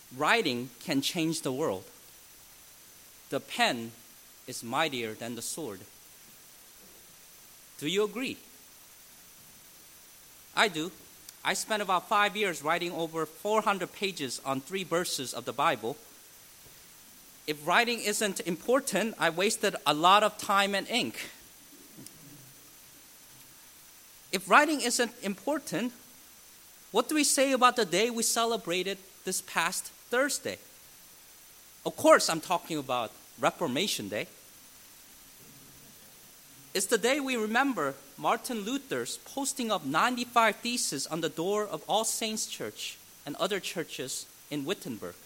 Writing can change the world. The pen is mightier than the sword. Do you agree? I do. I spent about 5 years writing over 400 pages on 3 verses of the Bible. If writing isn't important, I wasted a lot of time and ink. If writing isn't important, what do we say about the day we celebrated this past Thursday? Of course, I'm talking about Reformation Day. It's the day we remember Martin Luther's posting of 95 theses on the door of All Saints Church and other churches in Wittenberg.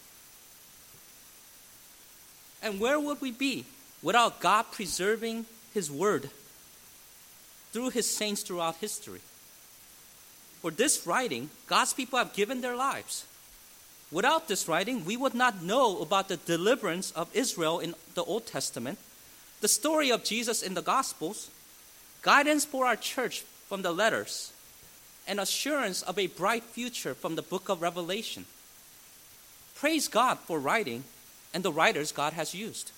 And where would we be without God preserving His Word through His saints throughout history? For this writing, God's people have given their lives. Without this writing, we would not know about the deliverance of Israel in the Old Testament, the story of Jesus in the Gospels, guidance for our church from the letters, and assurance of a bright future from the book of Revelation. Praise God for writing and the writers God has used.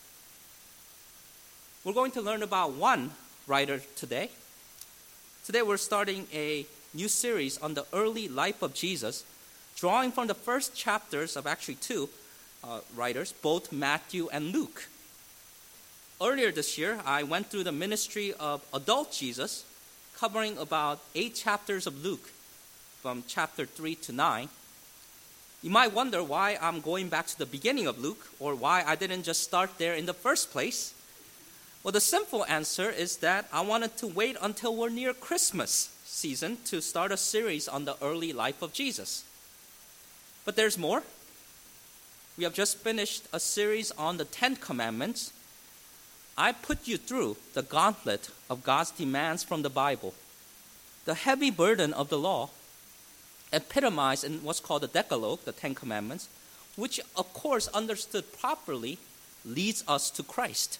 We're going to learn about one writer today. Today we're starting a new series on the early life of Jesus, drawing from the first chapters of actually 2 writers, both Matthew and Luke. Earlier this year, I went through the ministry of adult Jesus, covering about 8 chapters of Luke, from chapter 3 to 9. You might wonder why I'm going back to the beginning of Luke, or why I didn't just start there in the first place. Well, the simple answer is that I wanted to wait until we're near Christmas season to start a series on the early life of Jesus. But there's more. We have just finished a series on the 10 Commandments. I put you through the gauntlet of God's demands from the Bible, the heavy burden of the law, epitomized in what's called the Decalogue, the 10 Commandments, which, of course, understood properly, leads us to Christ.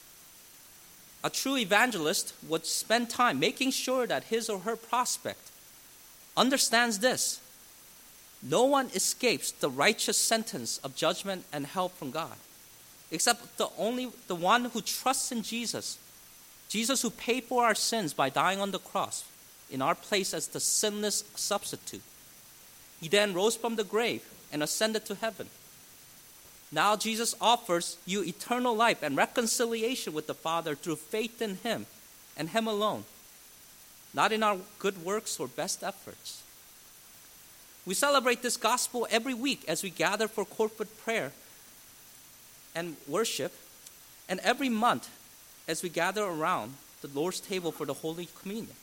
A true evangelist would spend time making sure that his or her prospect understands this: no one escapes the righteous sentence of judgment and help from God, except the one who trusts in Jesus. Jesus, who paid for our sins by dying on the cross in our place as the sinless substitute. He then rose from the grave and ascended to heaven. Now Jesus offers you eternal life and reconciliation with the Father through faith in Him and Him alone, not in our good works or best efforts. We celebrate this gospel every week as we gather for corporate prayer and worship, and every month as we gather around the Lord's table for the Holy Communion.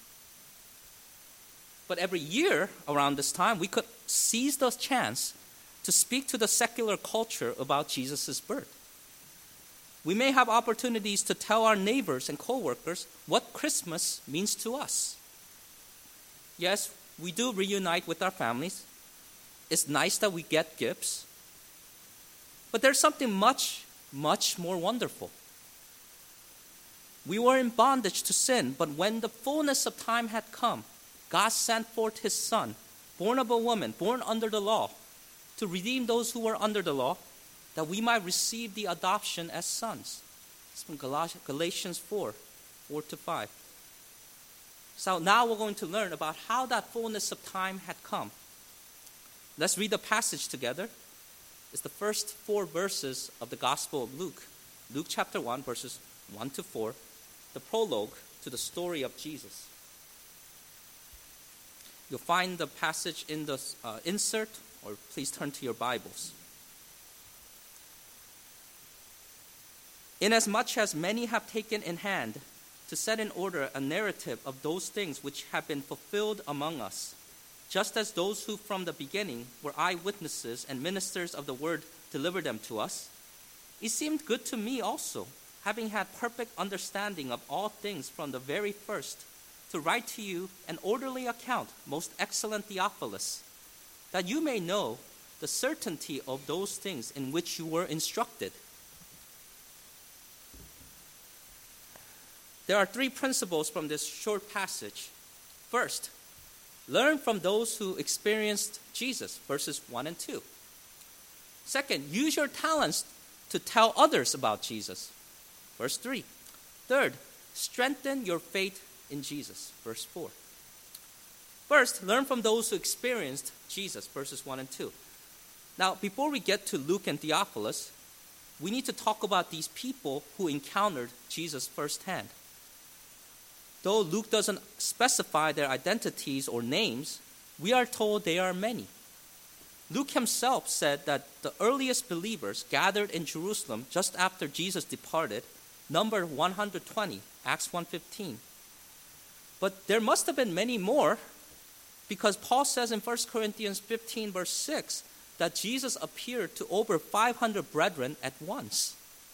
But every year around this time, we could seize the chance to speak to the secular culture about Jesus' birth. We may have opportunities to tell our neighbors and co-workers what Christmas means to us. Yes, we do reunite with our families. It's nice that we get gifts. But there's something much, much more wonderful. We were in bondage to sin, but when the fullness of time had come, God sent forth His Son, born of a woman, born under the law, to redeem those who were under the law, that we might receive the adoption as sons. It's from Galatians 4:4-5. So now we're going to learn about how that fullness of time had come. Let's read the passage together. It's the first 4 verses of the Gospel of Luke. Luke chapter 1, verses 1-4, the prologue to the story of Jesus. You'll find the passage in the insert, or please turn to your Bibles. Inasmuch as many have taken in hand to set in order a narrative of those things which have been fulfilled among us, just as those who from the beginning were eyewitnesses and ministers of the word delivered them to us, it seemed good to me also, having had perfect understanding of all things from the very first, to write to you an orderly account, most excellent Theophilus, that you may know the certainty of those things in which you were instructed. There are 3 principles from this short passage. First, learn from those who experienced Jesus, verses 1 and 2. Second, use your talents to tell others about Jesus. Verse 3. Third, strengthen your faith in Jesus. Verse 4. First, learn from those who experienced Jesus. Verses 1 and 2. Now, before we get to Luke and Theophilus, we need to talk about these people who encountered Jesus firsthand. Though Luke doesn't specify their identities or names, we are told they are many. Luke himself said that the earliest believers gathered in Jerusalem just after Jesus departed numbered 120, Acts 1:15. But there must have been many more, because Paul says in 1 Corinthians 15, verse 6, that Jesus appeared to over 500 brethren at once.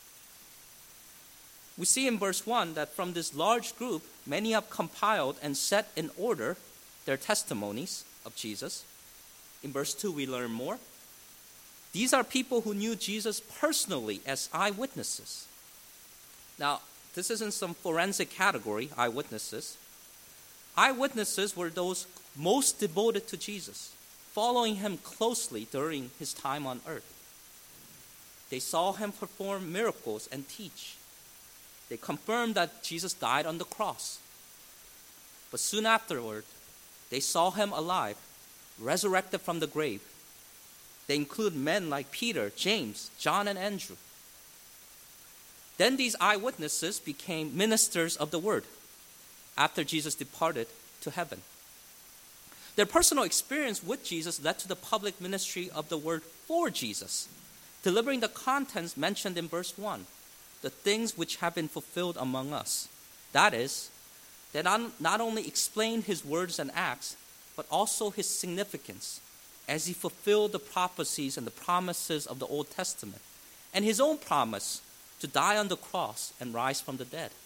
We see in verse 1 that from this large group, many have compiled and set in order their testimonies of Jesus. In verse 2, we learn more. These are people who knew Jesus personally as eyewitnesses. Now, this isn't some forensic category, eyewitnesses. Eyewitnesses were those most devoted to Jesus, following him closely during his time on earth. They saw him perform miracles and teach. They confirmed that Jesus died on the cross. But soon afterward, they saw him alive, resurrected from the grave. They include men like Peter, James, John, and Andrew. Then these eyewitnesses became ministers of the word after Jesus departed to heaven. Their personal experience with Jesus led to the public ministry of the word for Jesus, delivering the contents mentioned in verse 1, the things which have been fulfilled among us. That is, they not only explained his words and acts, but also his significance as he fulfilled the prophecies and the promises of the Old Testament, and his own promise to die on the cross and rise from the dead.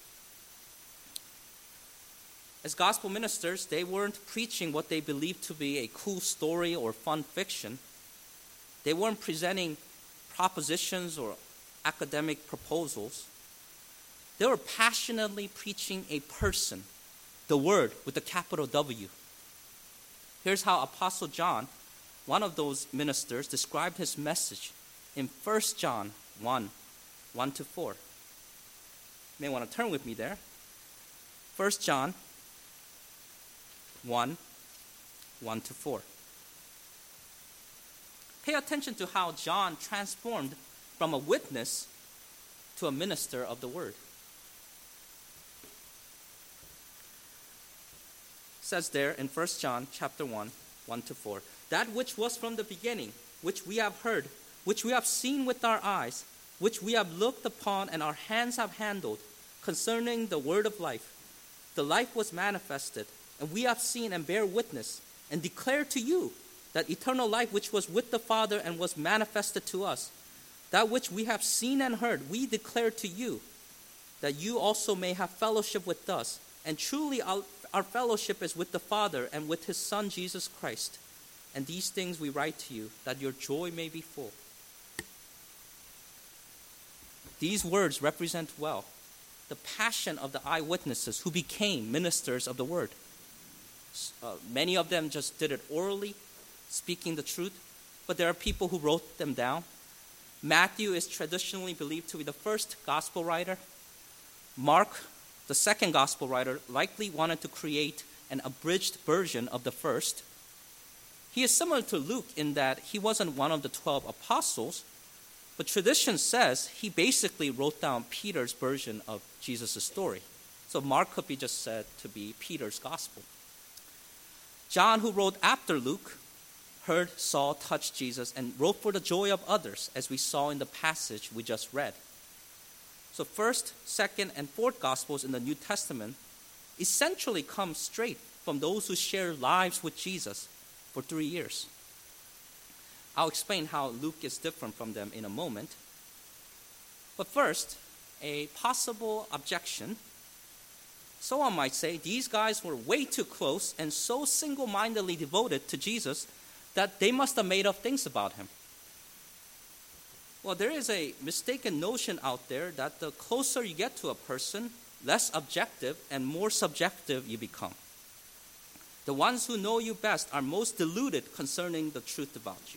As gospel ministers, they weren't preaching what they believed to be a cool story or fun fiction. They weren't presenting propositions or academic proposals. They were passionately preaching a person, the Word with a capital W. Here's how Apostle John, one of those ministers, described his message in 1 John 1, 1-4. You may want to turn with me there. 1 John 1, 1-4. Pay attention to how John transformed from a witness to a minister of the word. It says there in 1 John chapter 1, 1-4, that which was from the beginning, which we have heard, which we have seen with our eyes, which we have looked upon and our hands have handled, concerning the word of life. The life was manifested, and we have seen and bear witness, and declare to you that eternal life which was with the Father and was manifested to us. That which we have seen and heard, we declare to you, that you also may have fellowship with us. And truly our fellowship is with the Father and with his Son Jesus Christ. And these things we write to you, that your joy may be full. These words represent well the passion of the eyewitnesses who became ministers of the word. Many of them just did it orally, speaking the truth, but there are people who wrote them down. Matthew is traditionally believed to be the first gospel writer. Mark, the second gospel writer, likely wanted to create an abridged version of the first. He is similar to Luke in that he wasn't one of the 12 apostles, but tradition says he basically wrote down Peter's version of Jesus' story. So Mark could be just said to be Peter's gospel. John, who wrote after Luke, heard, saw, touched Jesus, and wrote for the joy of others, as we saw in the passage we just read. So first, second, and fourth Gospels in the New Testament essentially come straight from those who shared lives with Jesus for 3 years. I'll explain how Luke is different from them in a moment. But first, a possible objection. Someone might say these guys were way too close and so single-mindedly devoted to Jesus that they must have made up things about him. Well, there is a mistaken notion out there that the closer you get to a person, less objective and more subjective you become. The ones who know you best are most deluded concerning the truth about you.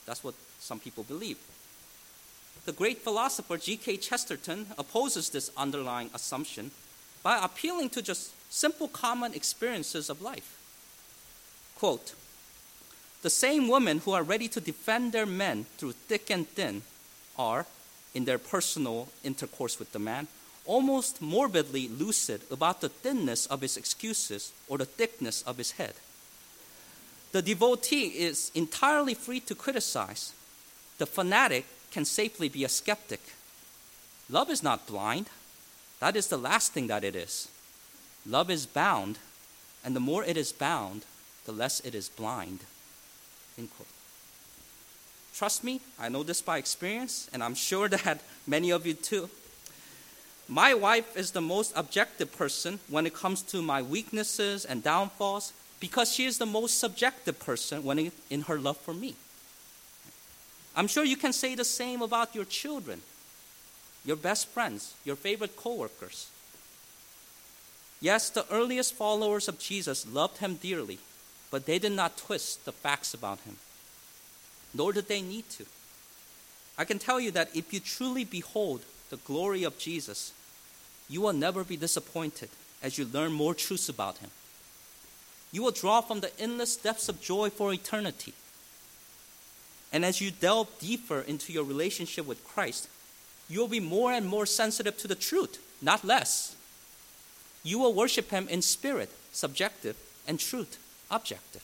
That's what some people believe. The great philosopher G.K. Chesterton opposes this underlying assumption by appealing to just simple common experiences of life. Quote, "The same women who are ready to defend their men through thick and thin are, in their personal intercourse with the man, almost morbidly lucid about the thinness of his excuses or the thickness of his head. The devotee is entirely free to criticize. The fanatic can safely be a skeptic. Love is not blind. That is the last thing that it is. Love is bound, and the more it is bound, the less it is blind." End quote. Trust me, I know this by experience, and I'm sure that many of you too. My wife is the most objective person when it comes to my weaknesses and downfalls because she is the most subjective person in her love for me. I'm sure you can say the same about your children, your best friends, your favorite coworkers. Yes, the earliest followers of Jesus loved him dearly, but they did not twist the facts about him, nor did they need to. I can tell you that if you truly behold the glory of Jesus, you will never be disappointed as you learn more truths about him. You will draw from the endless depths of joy for eternity. And as you delve deeper into your relationship with Christ, you will be more and more sensitive to the truth, not less. You will worship him in spirit, subjective, and truth, objective.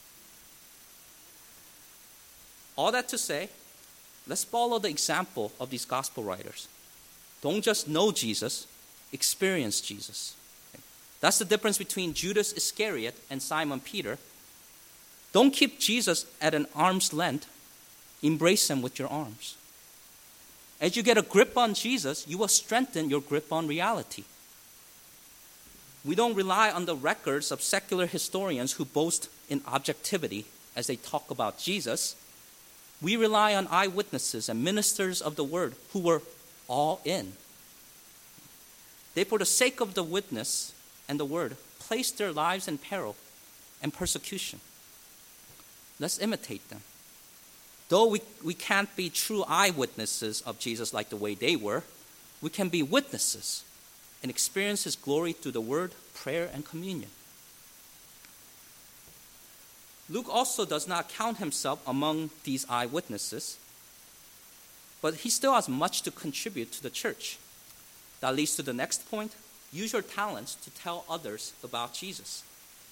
All that to say, let's follow the example of these gospel writers. Don't just know Jesus, experience Jesus. That's the difference between Judas Iscariot and Simon Peter. Don't keep Jesus at an arm's length. Embrace him with your arms. As you get a grip on Jesus, you will strengthen your grip on reality. We don't rely on the records of secular historians who boast in objectivity as they talk about Jesus. We rely on eyewitnesses and ministers of the word who were all in. They, for the sake of the witness and the word, placed their lives in peril and persecution. Let's imitate them. Though we can't be true eyewitnesses of Jesus like the way they were, we can be witnesses and experience his glory through the word, prayer, and communion. Luke also does not count himself among these eyewitnesses, but he still has much to contribute to the church. That leads to the next point. Use your talents to tell others about Jesus.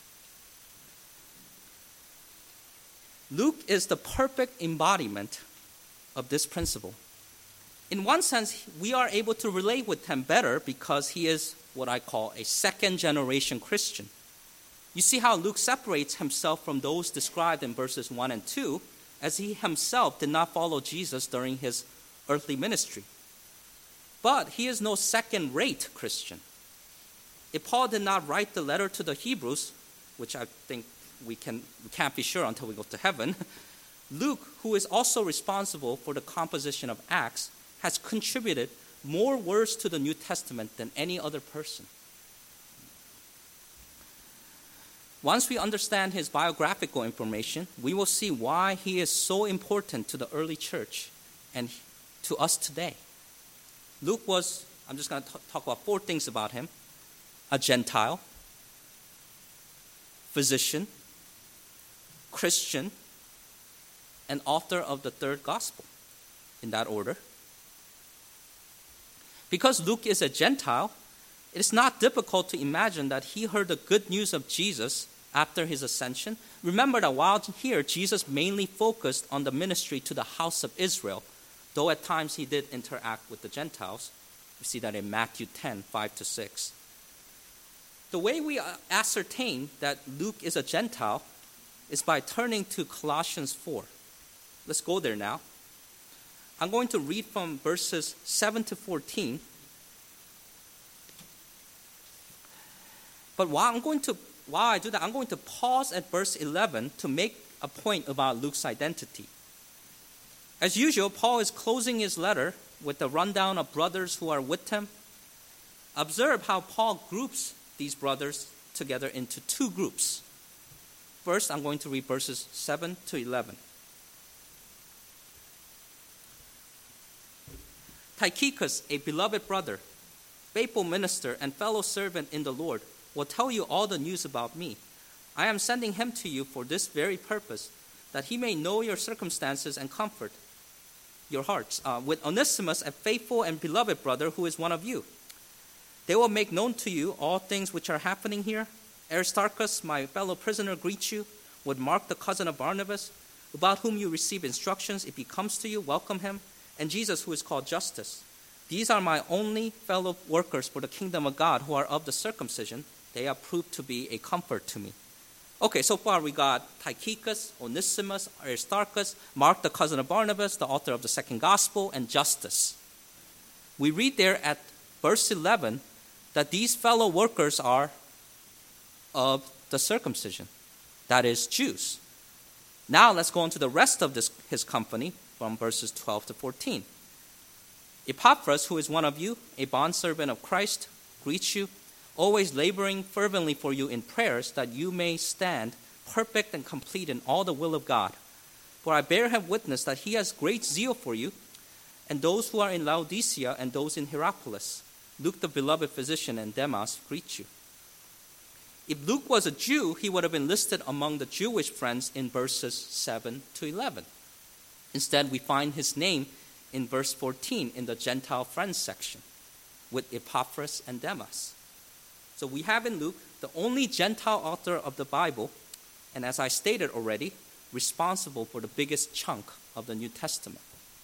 Luke is the perfect embodiment of this principle. In one sense, we are able to relate with him better because he is what I call a second-generation Christian. You see how Luke separates himself from those described in verses 1 and 2, as he himself did not follow Jesus during his earthly ministry. But he is no second-rate Christian. If Paul did not write the letter to the Hebrews, which I think we can't be sure until we go to heaven, Luke, who is also responsible for the composition of Acts, has contributed more words to the New Testament than any other person. Once we understand his biographical information, we will see why he is so important to the early church and to us today. Luke was, I'm just going to talk about 4 things about him: a Gentile, physician, Christian, and author of the 3rd gospel, in that order. Because Luke is a Gentile, it is not difficult to imagine that he heard the good news of Jesus after his ascension. Remember that while here, Jesus mainly focused on the ministry to the house of Israel, though at times he did interact with the Gentiles. We see that in Matthew 10, 5-6. The way we ascertain that Luke is a Gentile is by turning to Colossians 4. Let's go there now. I'm going to read from verses 7-14. But while I do that, I'm going to pause at verse 11 to make a point about Luke's identity. As usual, Paul is closing his letter with a rundown of brothers who are with him. Observe how Paul groups these brothers together into 2 groups. First, I'm going to read verses 7-11. Tychicus, a beloved brother, faithful minister, and fellow servant in the Lord, will tell you all the news about me. I am sending him to you for this very purpose, that he may know your circumstances and comfort your hearts. With Onesimus, a faithful and beloved brother who is one of you. They will make known to you all things which are happening here. Aristarchus, my fellow prisoner, greets you. With Mark, the cousin of Barnabas, about whom you receive instructions. If he comes to you, welcome him. And Jesus, who is called Justus. These are my only fellow workers for the kingdom of God who are of the circumcision. They have proved to be a comfort to me. Okay, so far we got Tychicus, Onesimus, Aristarchus, Mark, the cousin of Barnabas, the author of the second gospel, and Justus. We read there at verse 11 that these fellow workers are of the circumcision, that is, Jews. Now let's go on to the rest of his company from verses 12 to 14. Epaphras, who is one of you, a bondservant of Christ, greets you, always laboring fervently for you in prayers, that you may stand perfect and complete in all the will of God. For I bear him witness that he has great zeal for you, and those who are in Laodicea and those in Hierapolis. Luke, the beloved physician, and Demas greet you. If Luke was a Jew, he would have been listed among the Jewish friends in verses 7 to 11. Instead, we find his name in verse 14 in the Gentile friends section with Epaphras and Demas. So we have in Luke the only Gentile author of the Bible, and as I stated already, responsible for the biggest chunk of the New Testament.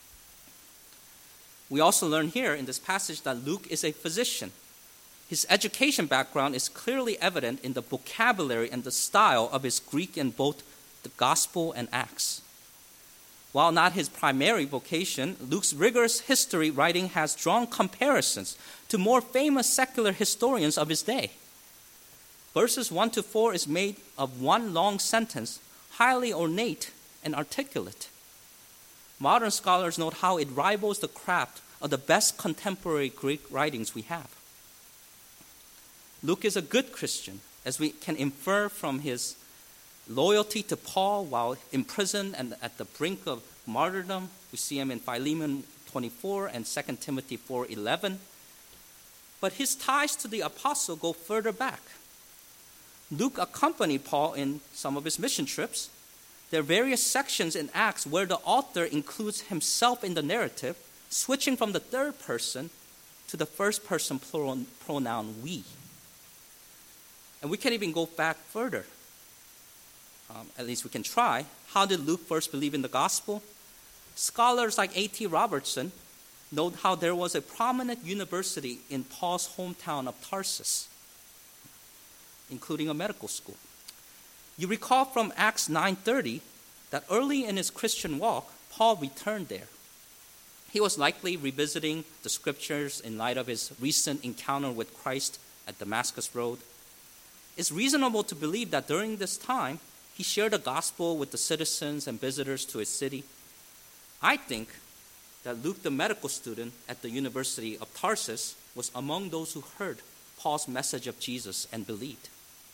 We also learn here in this passage that Luke is a physician. His education background is clearly evident in the vocabulary and the style of his Greek in both the Gospel and Acts. While not his primary vocation, Luke's rigorous history writing has drawn comparisons to more famous secular historians of his day. Verses 1 to 4 is made of one long sentence, highly ornate and articulate. Modern scholars note how it rivals the craft of the best contemporary Greek writings we have. Luke is a good Christian, as we can infer from his loyalty to Paul while imprisoned and at the brink of martyrdom. We see him in Philemon 24 and 2 Timothy 4:11. But his ties to the apostle go further back. Luke accompanied Paul in some of his mission trips. There are various sections in Acts where the author includes himself in the narrative, switching from the third person to the first person pronoun we. And we can even go back further. At least we can try. How did Luke first believe in the gospel? Scholars like A.T. Robertson note how there was a prominent university in Paul's hometown of Tarsus, including a medical school. You recall from Acts 9:30 that early in his Christian walk, Paul returned there. He was likely revisiting the scriptures in light of his recent encounter with Christ at Damascus Road. It's reasonable to believe that during this time, he shared the gospel with the citizens and visitors to his city. I think that Luke, the medical student at the University of Tarsus, was among those who heard Paul's message of Jesus and believed.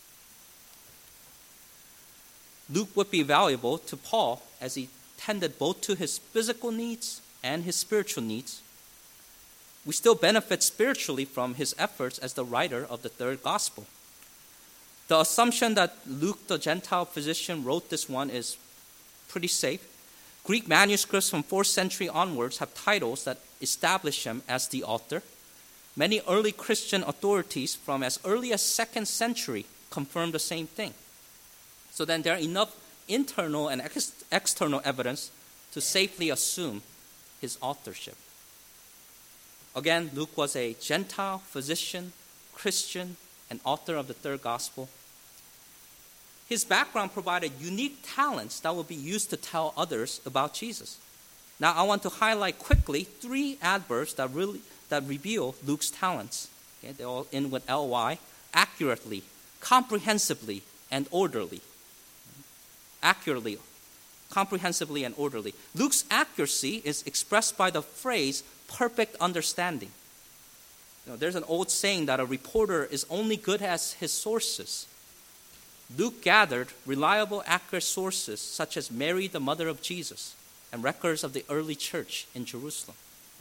Luke would be valuable to Paul as he tended both to his physical needs and his spiritual needs. We still benefit spiritually from his efforts as the writer of the third gospel. The assumption that Luke, the Gentile physician, wrote this one is pretty safe. Greek manuscripts from 4th century onwards have titles that establish him as the author. Many early Christian authorities from as early as 2nd century confirm the same thing. So then there are enough internal and external evidence to safely assume his authorship. Again, Luke was a Gentile physician, Christian, and author of the third gospel. His background provided unique talents that would be used to tell others about Jesus. Now, I want to highlight quickly 3 adverbs that reveal Luke's talents. Okay, they're all in with ly: accurately, comprehensively, and orderly. Accurately, comprehensively, and orderly. Luke's accuracy is expressed by the phrase perfect understanding. There's an old saying that a reporter is only good as his sources. Luke gathered reliable, accurate sources such as Mary, the mother of Jesus, and records of the early church in Jerusalem.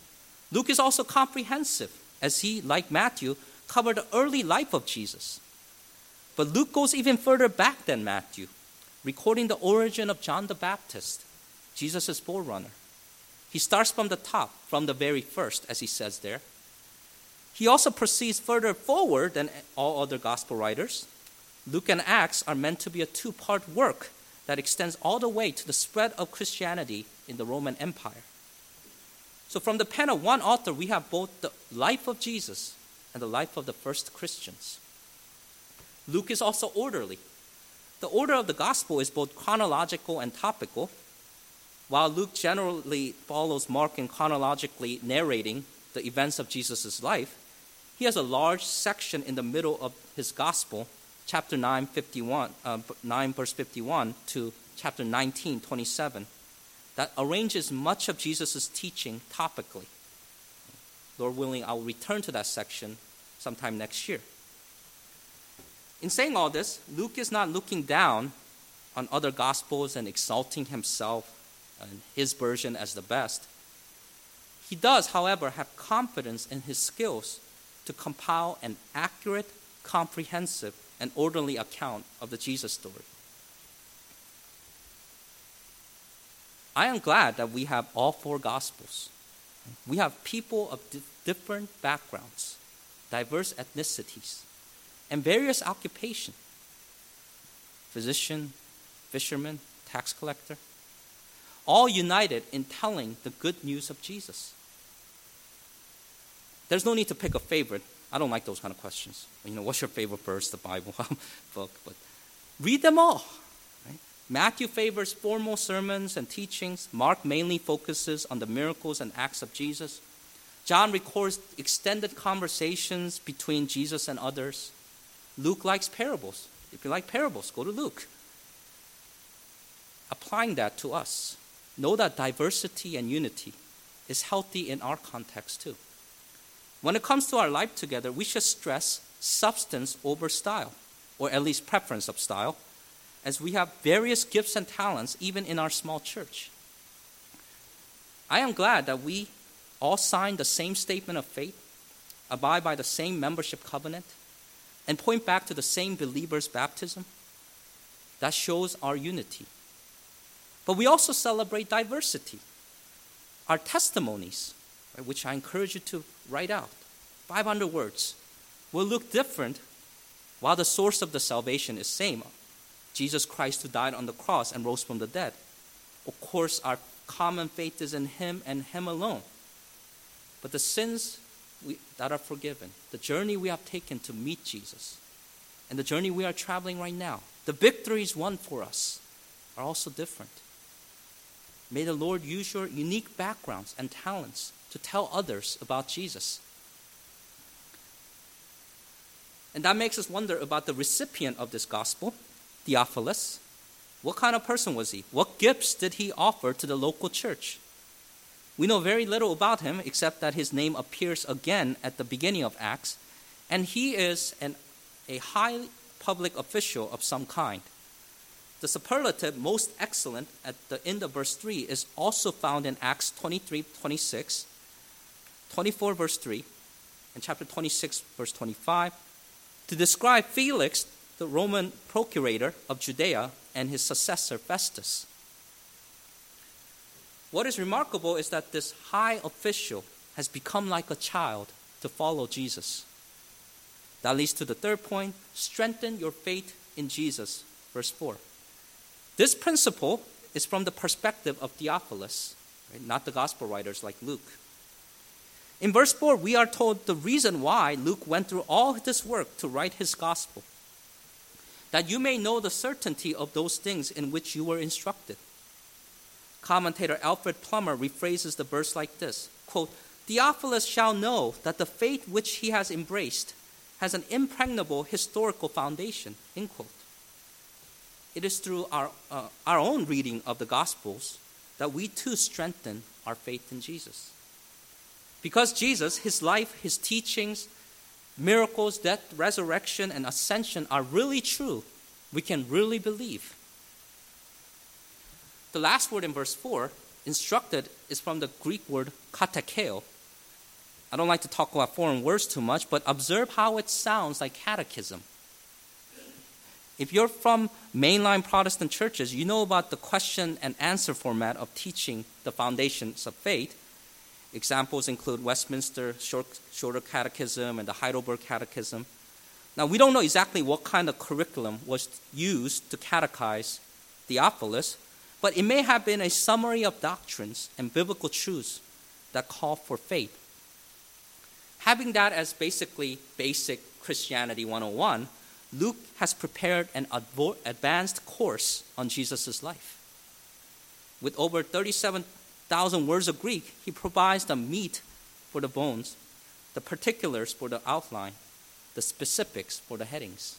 Luke is also comprehensive, as he, like Matthew, covered the early life of Jesus. But Luke goes even further back than Matthew, recording the origin of John the Baptist, Jesus' forerunner. He starts from the top, from the very first, as he says there. He also proceeds further forward than all other gospel writers. Luke and Acts are meant to be a two-part work that extends all the way to the spread of Christianity in the Roman Empire. So from the pen of one author, we have both the life of Jesus and the life of the first Christians. Luke is also orderly. The order of the gospel is both chronological and topical. While Luke generally follows Mark in chronologically narrating the events of Jesus' life, he has a large section in the middle of his gospel, chapter 9, verse 51 to chapter 19, 27, that arranges much of Jesus' teaching topically. Lord willing, I will return to that section sometime next year. In saying all this, Luke is not looking down on other gospels and exalting himself and his version as the best. He does, however, have confidence in his skills to compile an accurate, comprehensive, and orderly account of the Jesus story. I am glad that we have all four gospels. We have people of different backgrounds, diverse ethnicities, and various occupations. Physician, fisherman, tax collector, all united in telling the good news of Jesus. There's no need to pick a favorite. I don't like those kind of questions. What's your favorite verse, the Bible book? But read them all. Right? Matthew favors formal sermons and teachings. Mark mainly focuses on the miracles and acts of Jesus. John records extended conversations between Jesus and others. Luke likes parables. If you like parables, go to Luke. Applying that to us, know that diversity and unity is healthy in our context too. When it comes to our life together, we should stress substance over style, or at least preference of style, as we have various gifts and talents even in our small church. I am glad that we all sign the same statement of faith, abide by the same membership covenant, and point back to the same believer's baptism. That shows our unity. But we also celebrate diversity. Our testimonies, right, which I encourage you to write out, 500 words, will look different while the source of the salvation is same. Jesus Christ who died on the cross and rose from the dead. Of course, our common faith is in him and him alone. But the sins that are forgiven, the journey we have taken to meet Jesus, and the journey we are traveling right now, the victories won for us are also different. May the Lord use your unique backgrounds and talents to tell others about Jesus. And that makes us wonder about the recipient of this gospel, Theophilus. What kind of person was he? What gifts did he offer to the local church? We know very little about him except that his name appears again at the beginning of Acts, and he is a high public official of some kind. The superlative most excellent at the end of verse 3 is also found in Acts 23:26, 24 verse 3, and chapter 26 verse 25, to describe Felix, the Roman procurator of Judea, and his successor Festus. What is remarkable is that this high official has become like a child to follow Jesus. That leads to the third point, strengthen your faith in Jesus, verse 4. This principle is from the perspective of Theophilus, right? Not the gospel writers like Luke. In verse 4, we are told the reason why Luke went through all this work to write his gospel, that you may know the certainty of those things in which you were instructed. Commentator Alfred Plummer rephrases the verse like this, quote, Theophilus shall know that the faith which he has embraced has an impregnable historical foundation, end quote. It is through our own reading of the Gospels that we too strengthen our faith in Jesus. Because Jesus, his life, his teachings, miracles, death, resurrection, and ascension are really true, we can really believe. The last word in verse 4, instructed, is from the Greek word katekeo, I don't like to talk about foreign words too much, but observe how it sounds like catechism. If you're from mainline Protestant churches, you know about the question and answer format of teaching the foundations of faith. Examples include Westminster Shorter Catechism and the Heidelberg Catechism. Now, we don't know exactly what kind of curriculum was used to catechize Theophilus, but it may have been a summary of doctrines and biblical truths that call for faith. Having that as basically basic Christianity 101, Luke has prepared an advanced course on Jesus' life. With over 37,000 words of Greek, he provides the meat for the bones, the particulars for the outline, the specifics for the headings.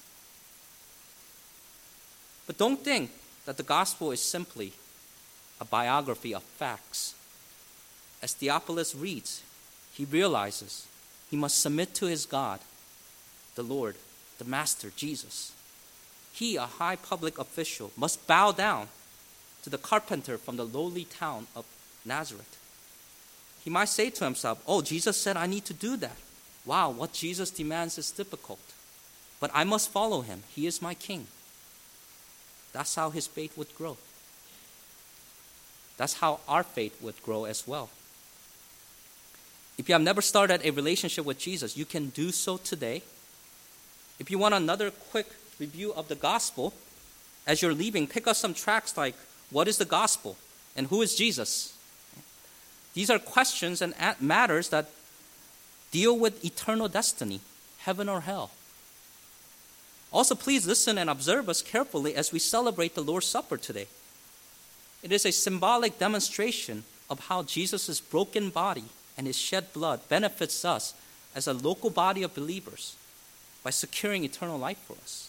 But don't think that the gospel is simply a biography of facts. As Theophilus reads, he realizes he must submit to his God, the Lord, the Master, Jesus. He, a high public official, must bow down to the carpenter from the lowly town of Nazareth. He might say to himself, oh, Jesus said I need to do that. Wow, what Jesus demands is difficult. But I must follow him. He is my king. That's how his faith would grow. That's how our faith would grow as well. If you have never started a relationship with Jesus, you can do so today. If you want another quick review of the gospel, as you're leaving, pick up some tracts like, what is the gospel? And who is Jesus? These are questions and matters that deal with eternal destiny, heaven or hell. Also, please listen and observe us carefully as we celebrate the Lord's Supper today. It is a symbolic demonstration of how Jesus' broken body and his shed blood benefits us as a local body of believers by securing eternal life for us.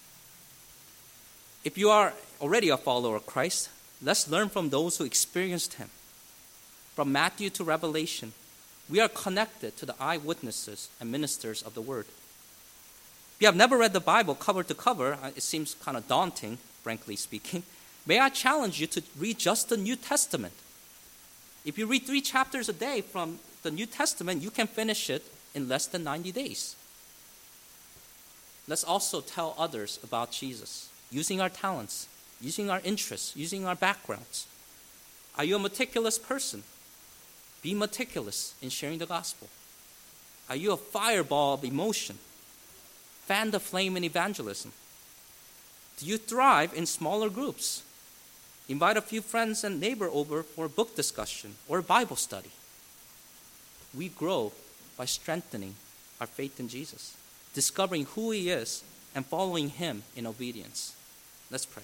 If you are already a follower of Christ, let's learn from those who experienced him. From Matthew to Revelation, we are connected to the eyewitnesses and ministers of the word. If you have never read the Bible cover to cover, it seems kind of daunting, frankly speaking. May I challenge you to read just the New Testament. If you read 3 chapters a day from the New Testament, you can finish it in less than 90 days. Let's also tell others about Jesus, using our talents, using our interests, using our backgrounds. Are you a meticulous person? Be meticulous in sharing the gospel. Are you a fireball of emotion? Fan the flame in evangelism. Do you thrive in smaller groups? Invite a few friends and neighbor over for a book discussion or a Bible study. We grow by strengthening our faith in Jesus, discovering who he is, and following him in obedience. Let's pray.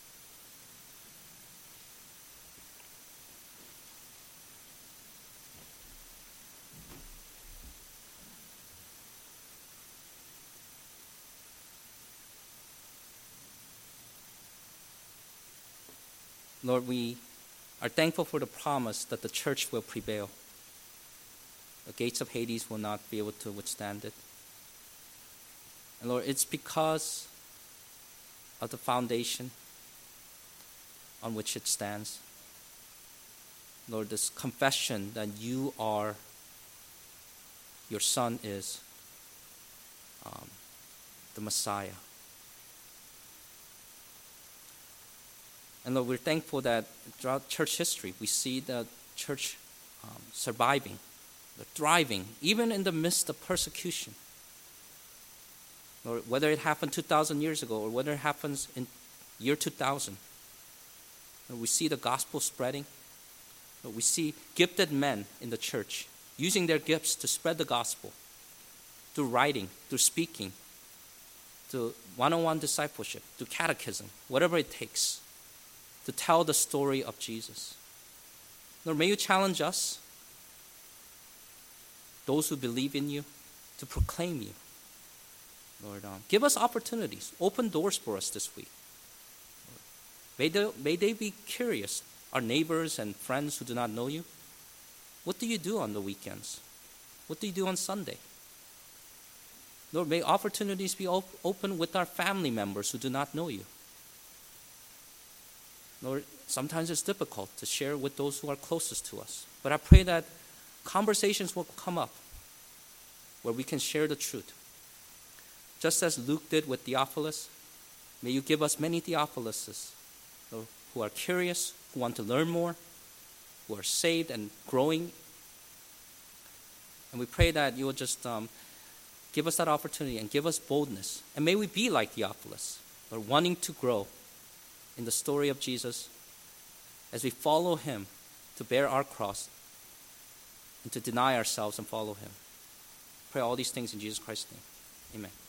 Lord, we are thankful for the promise that the church will prevail. The gates of Hades will not be able to withstand it. And Lord, it's because of the foundation on which it stands. Lord, this confession that you are, your Son is the Messiah. And Lord, we're thankful that throughout church history, we see the church surviving, thriving, even in the midst of persecution. Lord, whether it happened 2,000 years ago or whether it happens in year 2000, Lord, we see the gospel spreading. Lord, we see gifted men in the church using their gifts to spread the gospel through writing, through speaking, through one-on-one discipleship, through catechism, whatever it takes, to tell the story of Jesus. Lord, may you challenge us, those who believe in you, to proclaim you. Lord, give us opportunities. Open doors for us this week. Lord, may they be curious, our neighbors and friends who do not know you. What do you do on the weekends? What do you do on Sunday? Lord, may opportunities be open with our family members who do not know you. Lord, sometimes it's difficult to share with those who are closest to us. But I pray that conversations will come up where we can share the truth. Just as Luke did with Theophilus, may you give us many Theophiluses who are curious, who want to learn more, who are saved and growing. And we pray that you will just give us that opportunity and give us boldness. And may we be like Theophilus, or wanting to grow in the story of Jesus as we follow him to bear our cross and to deny ourselves and follow him. Pray all these things in Jesus Christ's name. Amen.